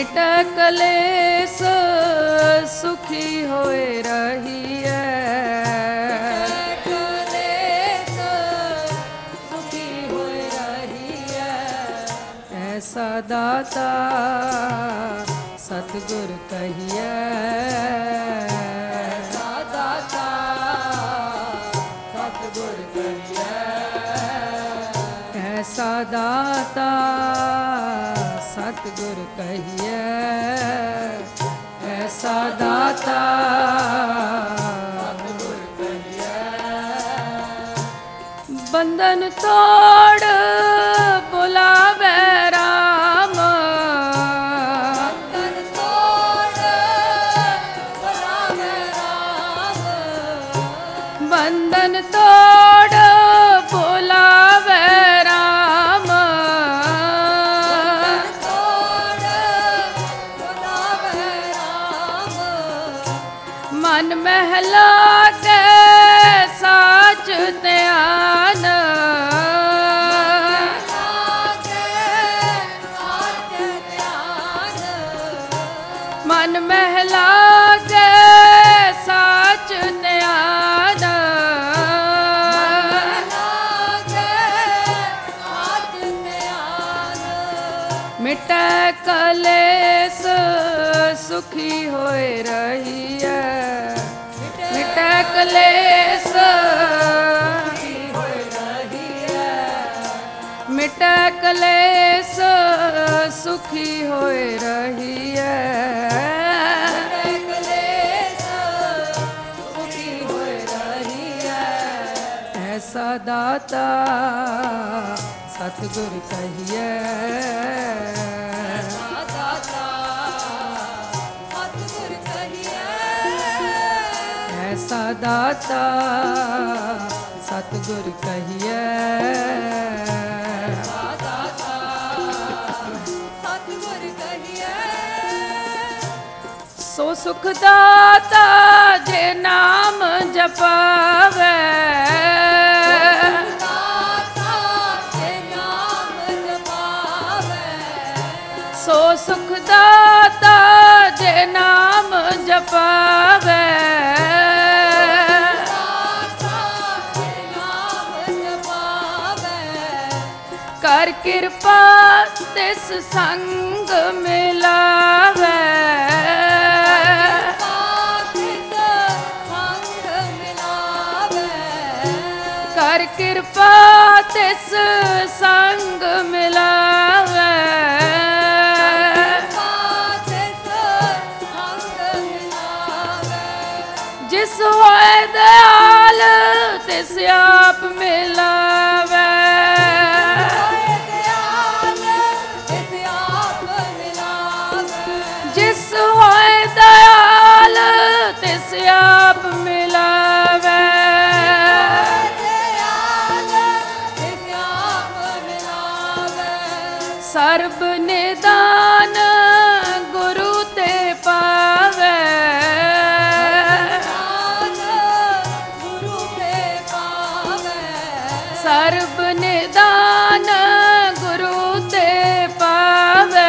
मिटै कलेस सुखी होए रहिए। ऐसा दाता सतगुर कहिए। ऐसा दाता सतगुर कहिए। ऐसा दाता सतगुर कहिए। ऐसा दाता सतगुर कहिए। बंधन तोड़ बुलावे राम। बंधन तोड़ बुलावे राम। बंधन तोड़ बुलावे राम। बंधन तोड़ बुलावे राम। मन महला के साच ध्यान। मन महला के साच ध्यान। मिटै कलेस सुखी होए रहिए। मिटै कलेस सुखी होए रहिए। मिटै कलेस सुखी होए रहिए। ऐसा दाता सतगुर कहिए। ऐसा दाता सतगुर कहिए। ऐसा दाता सतगुर कहिए। ऐसा दाता सतगुर कहिए। सो सुख दाता जे नाम जपावे। सो सुख दाता जे नाम जपावे। कर कृपा तिस संग मिलावे। कर कृपा तिस संग मिलावे। जिस होए दयाल तिस आप मिलावे। जिस होए दयाल तिस आप मिलावे। सर्ब निदान गुरु ते पावे। सर्ब निदान गुरु ते पावे।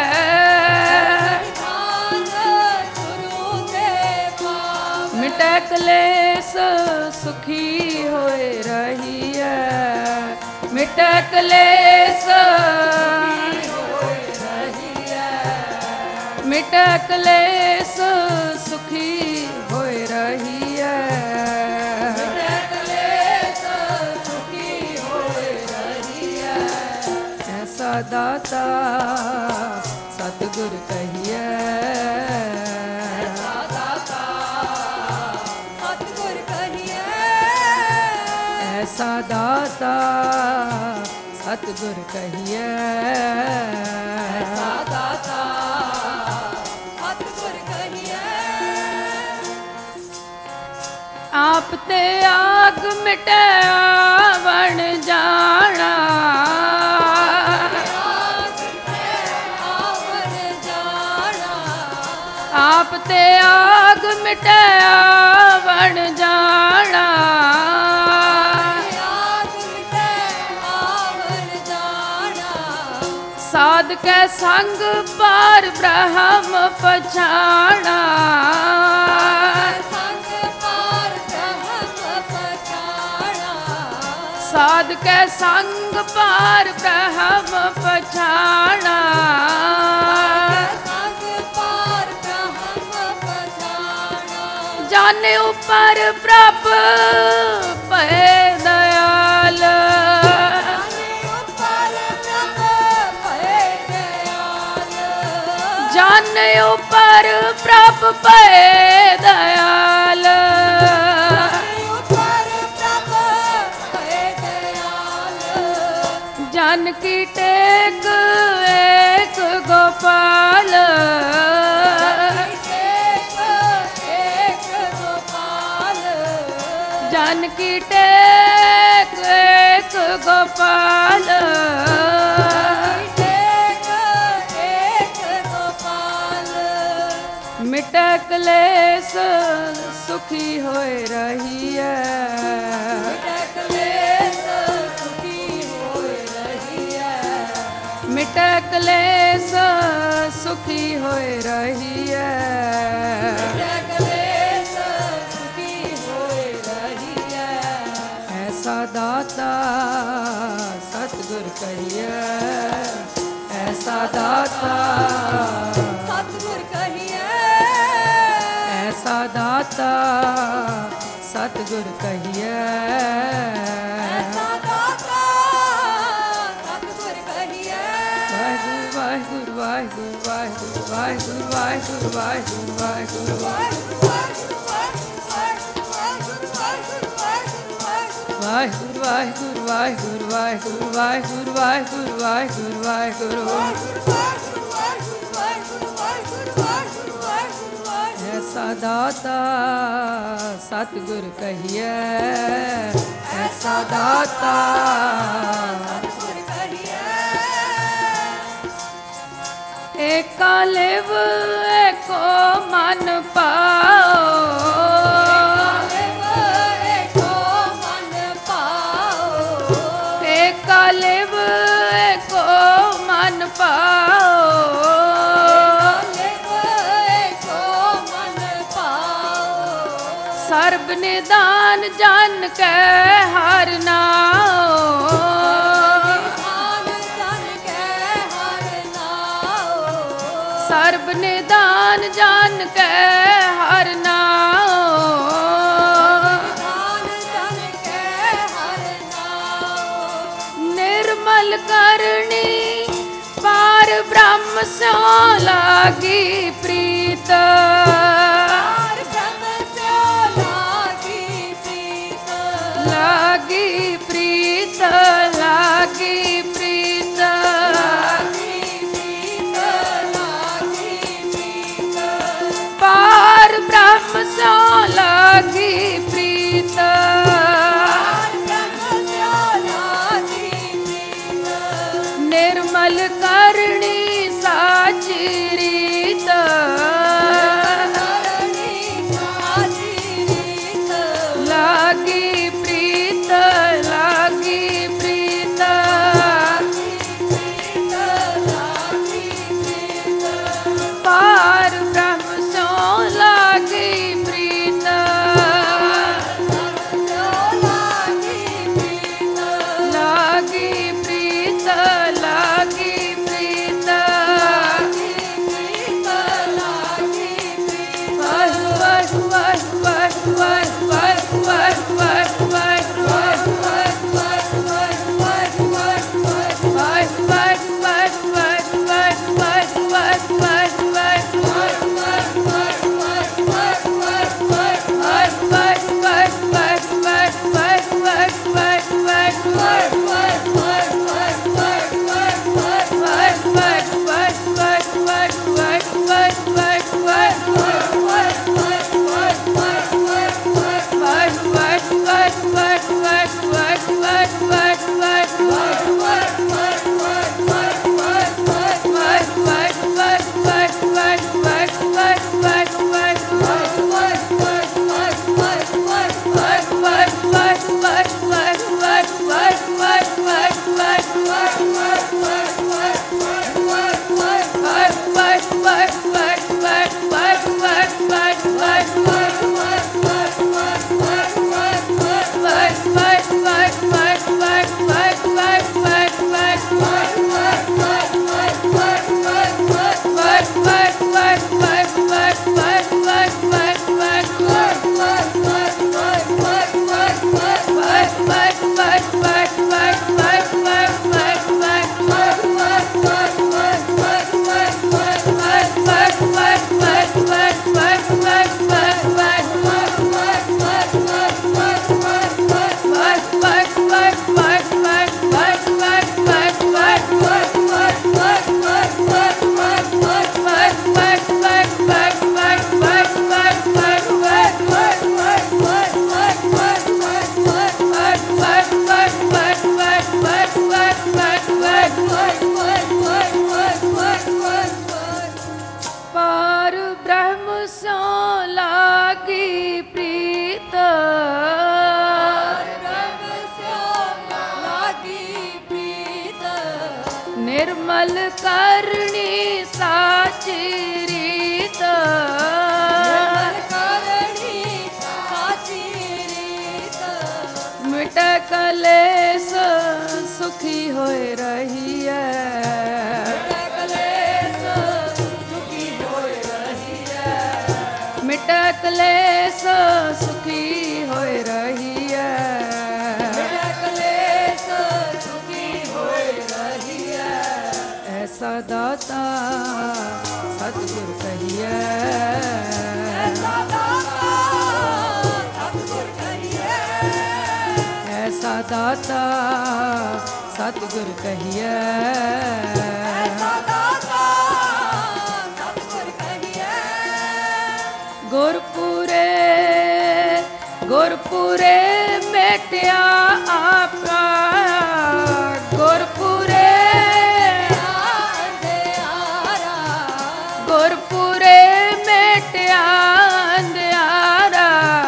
मिटै कलेस सुखी होए रहिए। मिटै कलेस मिटै कलेस सुखी होए रहिए। ऐसा दाता सतगुर कहिए। ऐसा दाता सतगुर कहिए। ऐसा दाता सतगुर कहिए। आप ते आग मिटै आवण जाना। आप ते आग मिटै आवण जाना। साध के संग पार ब्रह्म पछाणा, साध के संग पार ब्रह्म पछाणा, जाने ऊपर प्रभ पै दयाल, जाने ऊपर प्रभ पै दयाल, जन की टेक एक गोपाल, जन की टेक एक गोपाल, मिटे क्लेश सुखी होए रही है, मिटे क्लेश सुखी होए रही है, ऐसा दाता सतगुर कहिए, ऐसा दाता सतगुर कहिए, ऐसा दाता सतगुर कहिए, ऐसा दाता सतगुर कहिए। वाहिगुरु वाहिगुरु वाहिगुरु वाहिगुरु वाहिगुरु वाहिगुरु वाहिगुरु वाहिगुरु वाहिगुरु वाहिगुरु वाहिगुरु वाहिगुरु वाहिगुरु वाहिगुरु वाहिगुरु वाहिगुरु ऐसा दाता सतगुर कहिए, ऐसा दाता सतगुर कहिए। एका लिव एको मन पाओ, लिव एको मन पाओ, सर्ब निदान जन के हर नाओ, सर्ब निदान जन के हर नाओ, निर्मल करणी पार ब्रह्म स्यो लागी प्रीत, लागी प्रीत, लागी प्रीत, पार ब्रह्म स्यो लागी प्रीत, निर्मल करणी साची रीत, लागी प्रीत, लागी प्रीत, पार ब्रह्म सो लागी प्रीत, लागी प्रीत, लागी प्रीत। निर्मल करणी साची रीत, निर्मल करणी साची रीत, मिट कलेस सुखी होए रही है, मिट कलेस सुखी होए रही है, मिट कलेस सुखी होए रही है, मिट कलेस सुखी होए रही है। ऐसा दाता सतगुर कहिए, ऐसा दाता सतगुर कहिए, ऐसा दाता सतगुर कहिए, ऐसा दाता सतगुर कहिए। गुरपुरे गुरपुरे मेटिया आपका, गुरपुरे अंधियारा, गुरपुरे मेटिया अंधियारा,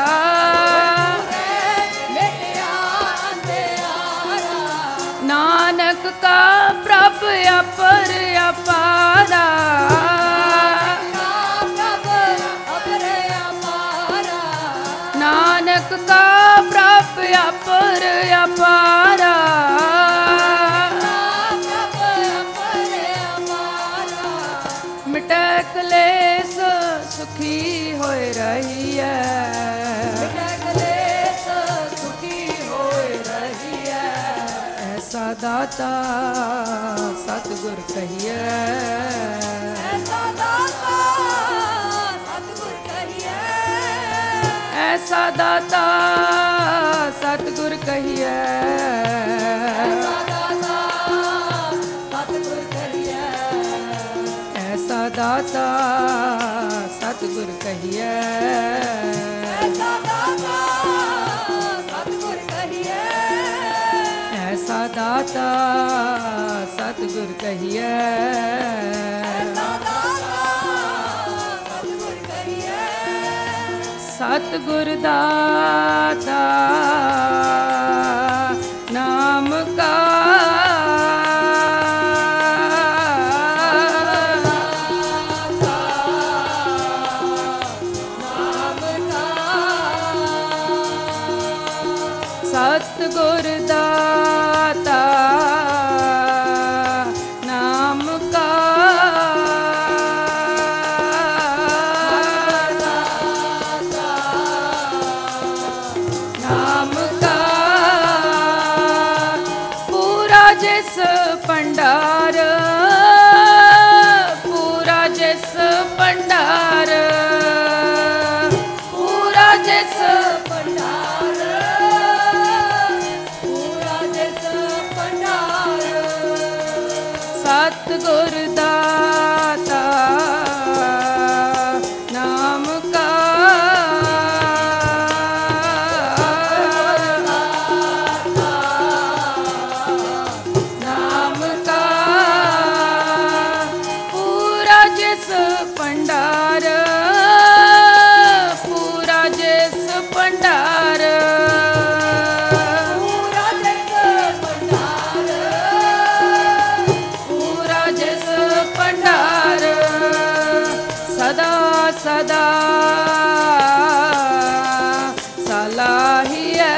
मिटिया अंधियारा, नानक का प्रभ अपर अपारा, प्रभ अपरे अपारा, नानक का प्रभ अपर अपारा, प्रभ अपरे अपारा, मिटै कलेस सुखी होए रही है, मिट कलेस सुखी होए रही है। ऐसा दाता सतगुर कहिए, ऐसा दाता सतगुर कहिए, ऐसा दाता सतगुर कहिए, ऐसा दाता सतगुर कहिए, ऐसा दाता सतगुर कहिए, ऐसा दाता सतगुर कहिए, ऐसा दाता सतगुर कहिए, ऐसा दाता सतगुर कहिए। सतगुर दाता नाम का सतगुर दाता नाम का, नाम का पूरा जिस भंडार, पूरा जिस भंडार, पूरा जिस भंडार, पूरा जिस भंडार, सतगुर दाता नाम का, नाम का पूरा जिस भंडार, पूरा जिस भंडार, पूरा जिस भंडार, पूरा जिस भंडार, सदा सदा सलाही है,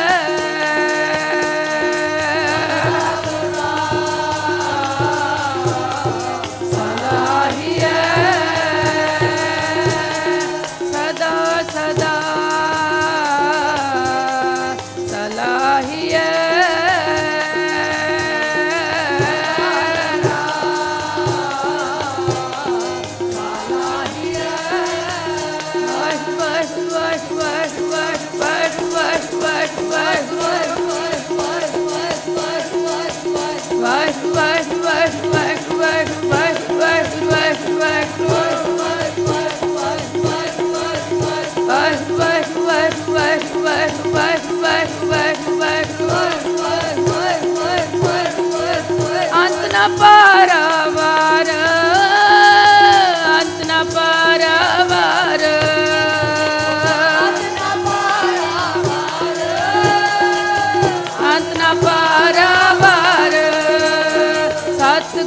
सलाही है, सदा सदा सलाही है, अंत न पारावार, अंत न पारावार, अंत न पारावार, सत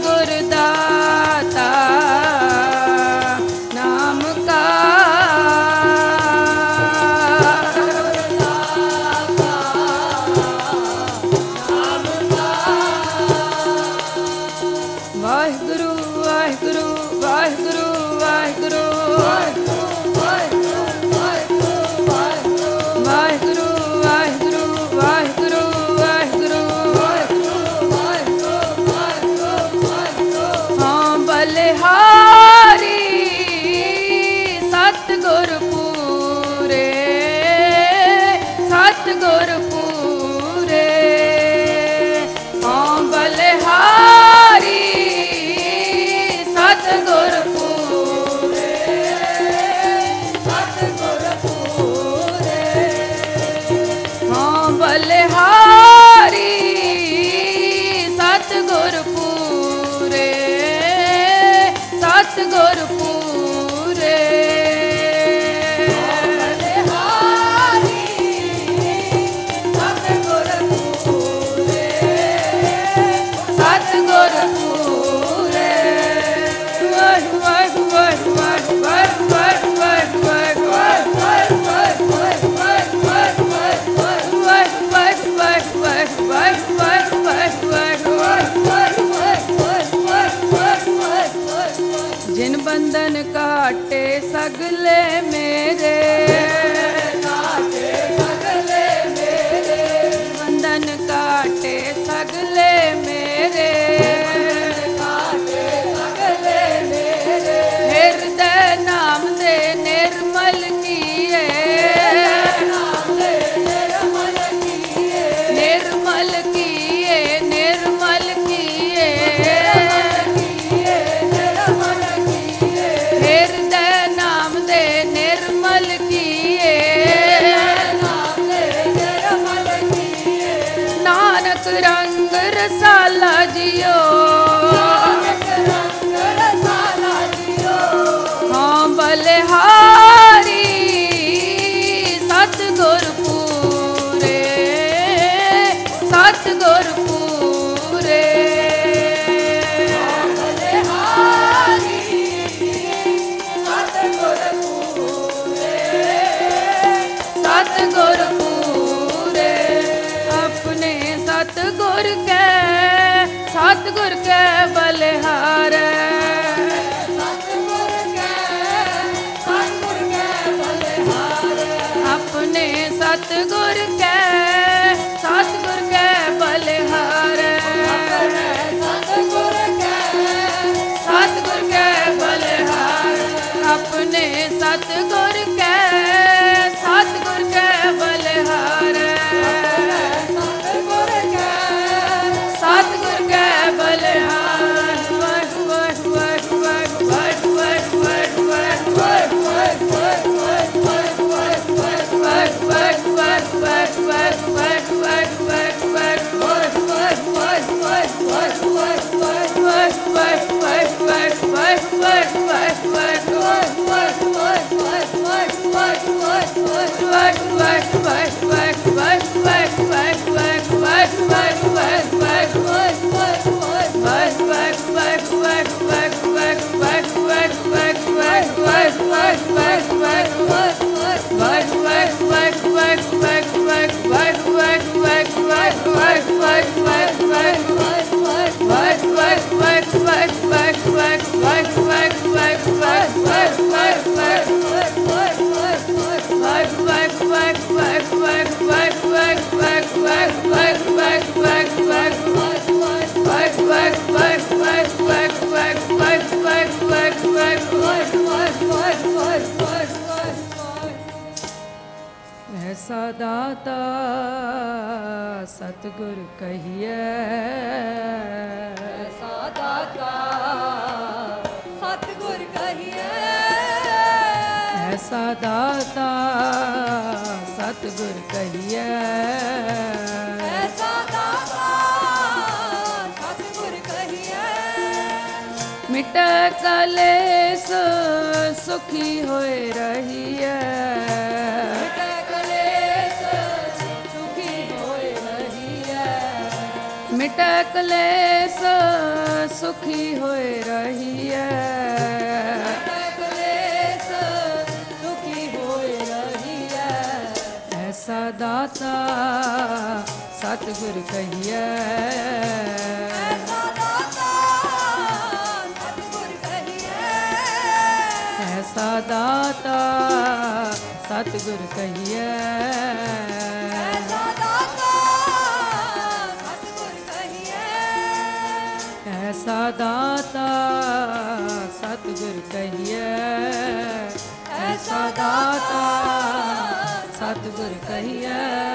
रंग रसाला जियो रंग रसाला जियो हाँ बलिहारी सतगुर पूरे सतगुर पूरे बलिहारी सतगुर पूरे सतगुर पूरे अपने सतगुर के बलिहारे सतगुर के बलिहारे अपने सतगुर के बलिहारे सतगुर के बलिहारे अपने सतगुर के बलिहारे सतगुर के बलिहार ऐसा दाता सतगुर कहिए ऐसा दाता सतगुर कहिए ऐसा दाता सतगुर कहिए ऐसा दाता सतगुर कहिए मिट कलेस सुखी होए रहिए मिट कलेस सुखी होए रहिए सुखी होए रहिए ऐसा दाता सतगुर कहिए ऐसा दाता सतगुर कहिए ऐसा दाता सतगुर कहिए ऐसा दाता सतगुर कहिए ऐसा दाता सतगुर कहिए ऐसा दाता सतगुर कहिए